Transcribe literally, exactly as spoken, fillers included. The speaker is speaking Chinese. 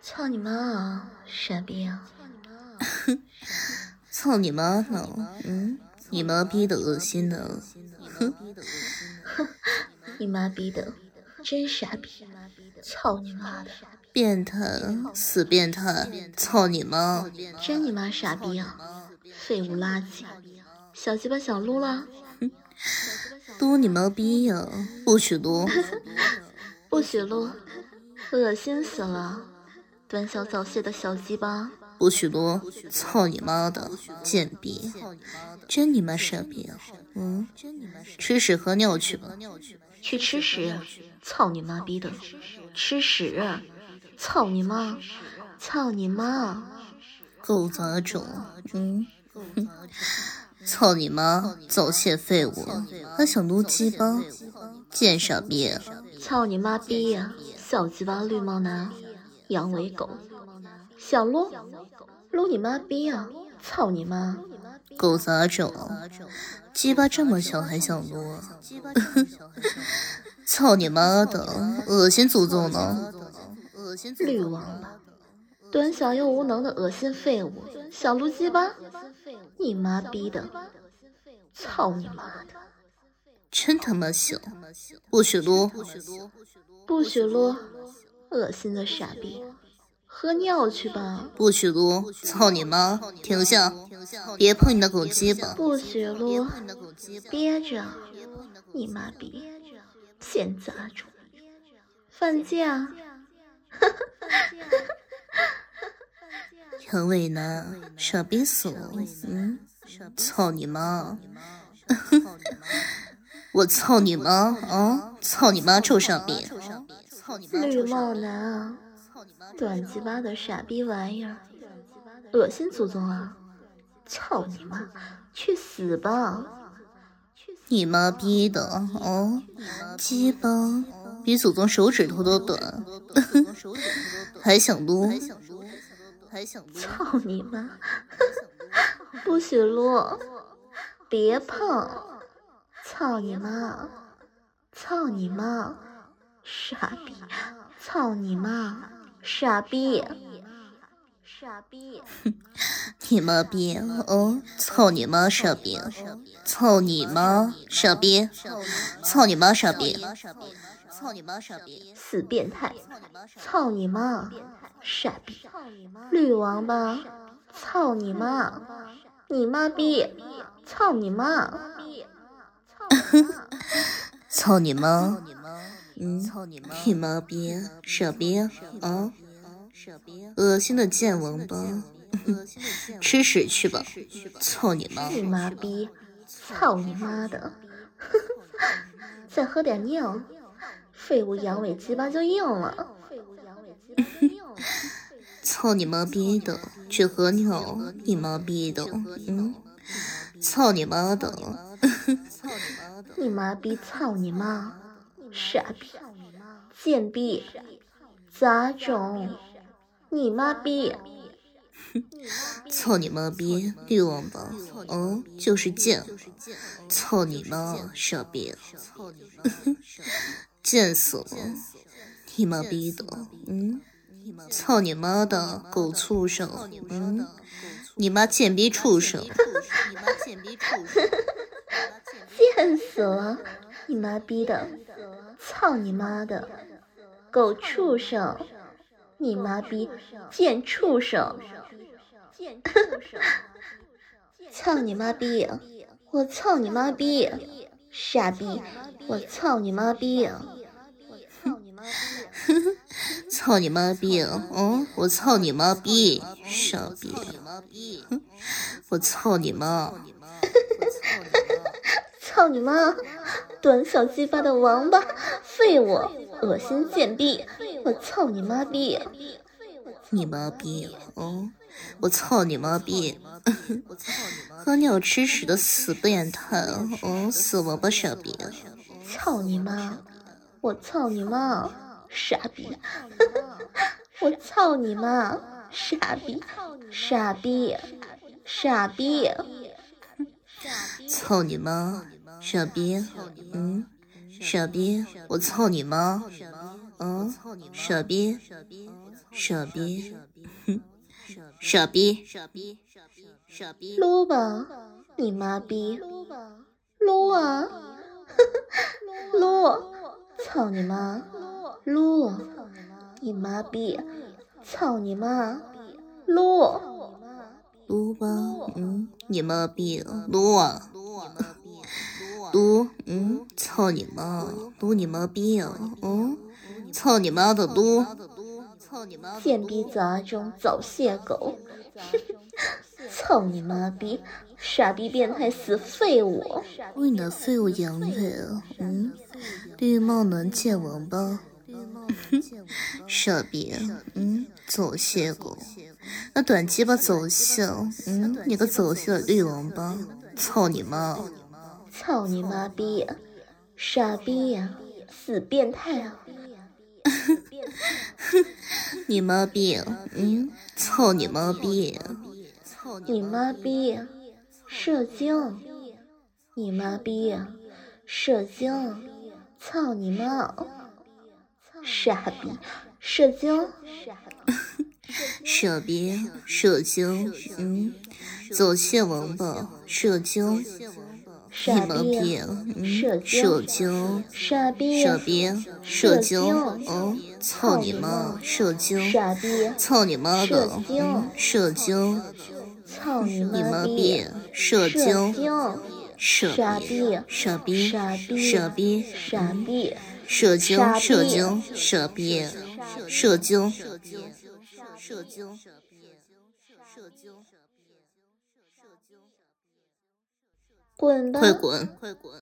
操你妈啊，傻逼啊！ 操你妈呢！嗯，你妈逼的恶心呢！哼， 你妈逼的，真傻逼！操你妈的！ 变态，死变态！操你妈！ 真你妈傻逼啊！废物垃圾！小鸡巴想撸了？ 撸你妈逼呀！不许撸！ 不许撸！恶心死了！短小早泄的小鸡巴！ 不许撸！操你妈的，贱逼！真你妈傻逼啊！嗯，吃屎喝尿去吧！ 去吃屎！操你妈逼的！吃屎！操你妈！操你妈！ 狗杂种！嗯，哼，操你妈！早泄废物，还想撸鸡巴？贱傻逼！ 操你妈逼呀！小鸡巴绿帽男，阳痿狗！想撸？撸你妈逼啊！操你妈！ 狗杂种！鸡巴这么小还想撸？操你妈的！恶心祖宗呢！ 绿王八！短小又无能的恶心废物！想撸鸡巴？你妈逼的！操你妈的！ 真他妈小！不许撸！ 不许撸！恶心的傻逼！喝尿去吧！ 不许撸！操你妈！停下！别碰你的狗鸡巴！ 不许撸！憋着！你妈逼！贱杂种！放假！ 阳痿男，傻逼死了！嗯，操你妈！我操你妈！啊！操你妈！臭傻逼！ 绿帽男啊！短鸡巴的傻逼玩意儿！恶心祖宗啊！操你妈！去死吧！ 你妈逼的！哦，鸡巴比祖宗手指头都短，还想撸？ 操你妈！不许撸！别碰！操你妈！操你妈！傻逼！操你妈！傻逼！傻逼！ 你妈逼！哦，操你妈傻逼！操你妈傻逼！操你妈傻逼！操你妈傻逼！ 死变态！操你妈！傻逼！绿王八！操你妈！你妈逼！操你妈！ 操你妈！嗯，你妈逼！傻逼啊！恶心的贱王八！吃屎去吧！操你妈！ 你妈逼！操你妈的！再喝点尿，废物阳痿鸡巴就硬了。 操你妈逼的！去喝尿！你妈逼的！嗯，操你妈的！ 你妈逼！操你妈！傻逼！贱逼！杂种！你妈逼！ 操你妈逼！绿王八！哦，就是贱！操你妈！傻逼！贱死了！你妈逼的！嗯，操你妈的狗畜生！嗯，你妈贱逼畜生！ 贱死了！你妈逼的！操你妈的狗畜生！你妈逼贱畜生！操你妈逼！我操你妈逼！傻逼！我操你妈逼！ 操你妈逼！哦，我操你妈逼！傻逼！我操你妈！ 操你妈！短小鸡巴的王八废物！恶心贱逼！我操你妈逼！ 你妈逼！哦，我操你妈逼！喝尿吃屎的死变态！哦，死王八傻逼！ 操你妈！我操你妈！傻逼！我操你妈！傻逼！傻逼！傻逼！ 操你妈！傻逼！嗯，傻逼！我操你妈！嗯，傻逼！ 傻逼，哼，傻逼，傻逼，傻逼， 撸吧，你妈逼，撸啊，撸，操你妈，撸，你妈逼，操你妈，撸， 撸吧，嗯，你妈逼，撸啊，撸，嗯，操你妈，撸你妈逼啊，嗯，操你妈的撸， 贱逼杂种早泄狗，操你妈逼，傻逼变态死废物， 为你的废物阳痿啊，嗯，绿帽男贱王八，傻逼，嗯，走泄狗，那短鸡巴走泄，嗯，你个走泄的绿王八，操你妈！ 操你妈逼，傻逼呀、啊，死变态啊！ 你妈逼，嗯，操你妈逼！ 你妈逼，射精！你妈逼，射精！操你妈！傻逼，射精！ 傻逼，射精！嗯，走泄王八，射精！ 傻逼，射精！ 傻逼， 傻逼，射精！哦，操你妈，射精！ 傻逼， 操你妈的，射精！ 操你妈逼，射精！ 傻逼， 傻逼， 傻逼， 傻逼， 傻逼， 射精，射精，傻逼，射精，射精，射精，射精， 滚吧！ 快滚，快滚！